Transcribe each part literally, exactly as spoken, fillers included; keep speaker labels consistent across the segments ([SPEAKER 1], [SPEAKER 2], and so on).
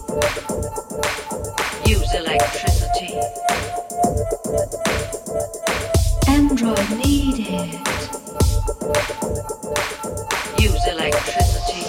[SPEAKER 1] Use electricity. Android needed. Use electricity.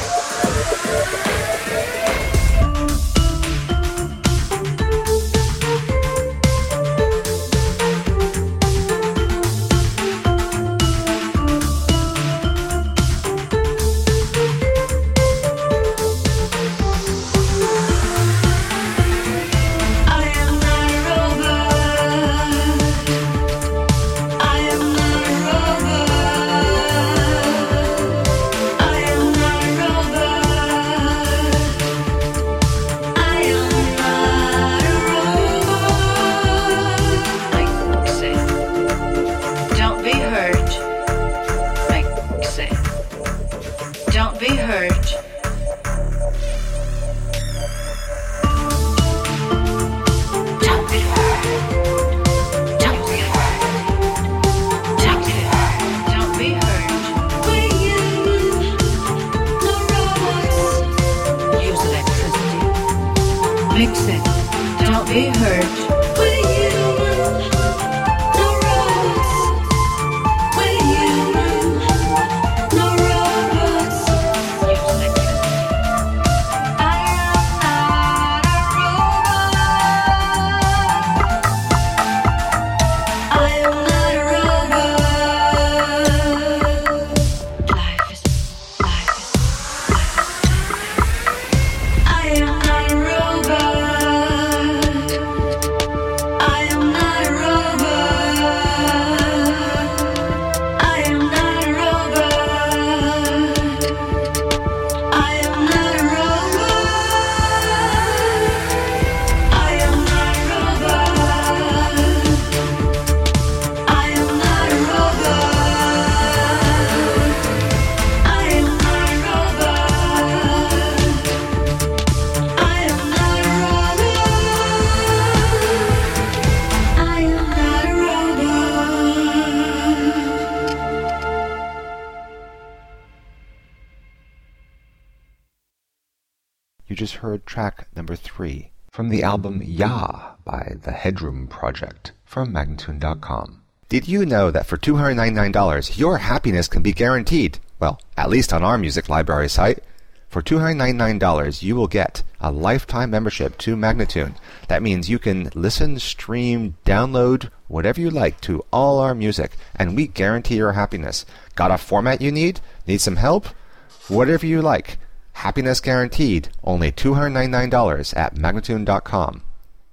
[SPEAKER 2] Just heard track number three from the album Ya by the Headroom Project from Magnatune dot com. Did you know that for two hundred ninety-nine dollars your happiness can be guaranteed? Well, at least on our music library site. For two hundred ninety-nine dollars you will get a lifetime membership to Magnatune. That means you can listen, stream, download, whatever you like to all our music, and we guarantee your happiness. Got a format you need? Need some help? Whatever you like. Happiness guaranteed, only two hundred ninety-nine dollars at Magnatune dot com.